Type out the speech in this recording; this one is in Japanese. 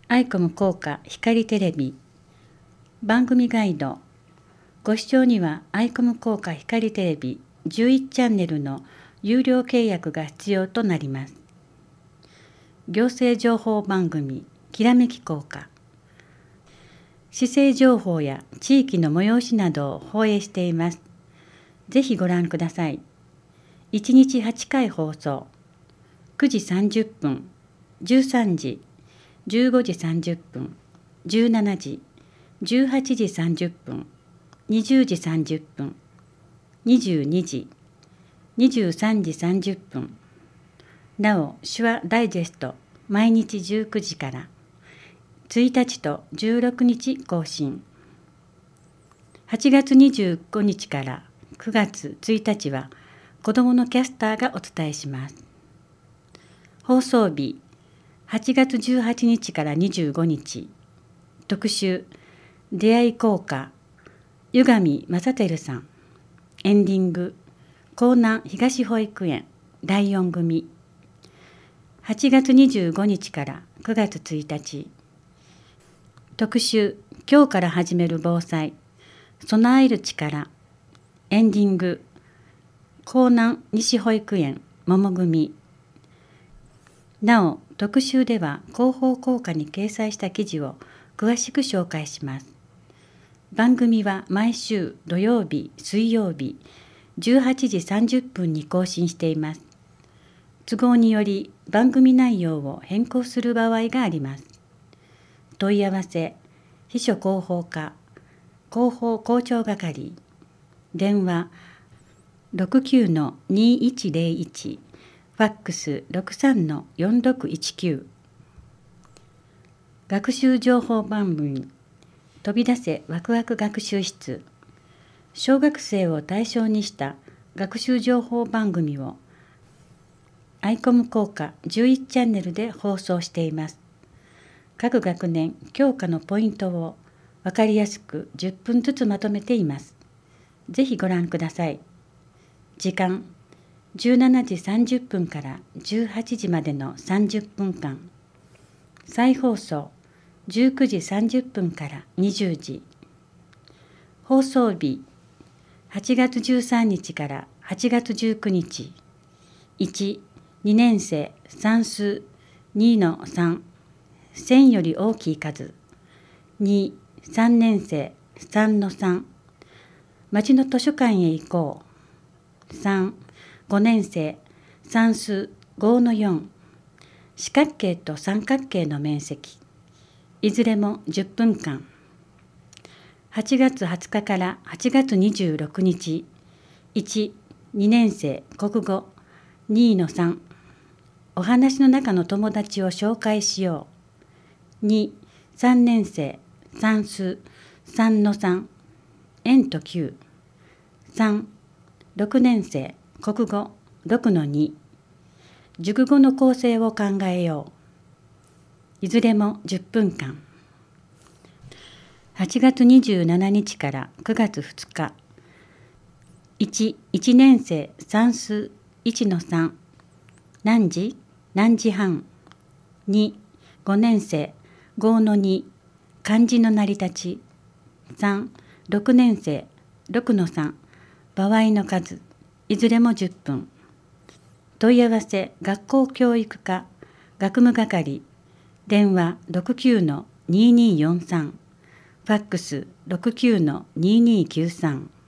アイコム効果光テレビ番組ガイド。ご視聴にはアイコム効果光テレビ11チャンネルの有料契約が必要となります。行政情報番組きらめき効果。市政情報や地域の催しなどを放映しています。ぜひご覧ください。1日8回放送。9時30分、13時、15時30分、17時、18時30分、20時30分、22時、23時30分。なお、手話ダイジェスト毎日19時から1日と16日更新。8月25日から9月1日は子どものキャスターがお伝えします。放送日8月18日から25日。特集出会い効果湯上正輝さん。エンディング江南東保育園第4組。8月25日から9月1日。特集今日から始める防災備える力。エンディング江南西保育園桃組。なお特集では広報効果に掲載した記事を詳しく紹介します。番組は毎週土曜日、水曜日18時30分に更新しています。都合により番組内容を変更する場合があります。問い合わせ秘書広報課広報校長係。電話 69-2101 ファックス 63-4619。学習情報番組飛び出せワクワク学習室。小学生を対象にした学習情報番組をアイコム効果11チャンネルで放送しています。各学年教科のポイントを分かりやすく10分ずつまとめています。ぜひご覧ください。時間17時30分から18時までの30分間。再放送19時30分から20時。放送日8月13日から8月19日。1、2年生算数 2-3 1000より大きい数。2、3年生 3-3 町の図書館へ行こう。3、5年生算数 5-4 四角形と三角形の面積。いずれも10分間。8月20日から8月26日。1、2年生国語 2-3 お話の中の友達を紹介しよう。2、3年生算数 3-3 円と9。3、6年生国語 6-2 熟語の構成を考えよう。いずれも10分間。8月27日から9月2日。1、1年生算数 1-3 何時何時半。2、5年生 5-2 漢字の成り立ち。3、6年生 6-3 場合の数。いずれも10分。問い合わせ学校教育課学務係。電話 69-2243 ファックス 69-2293。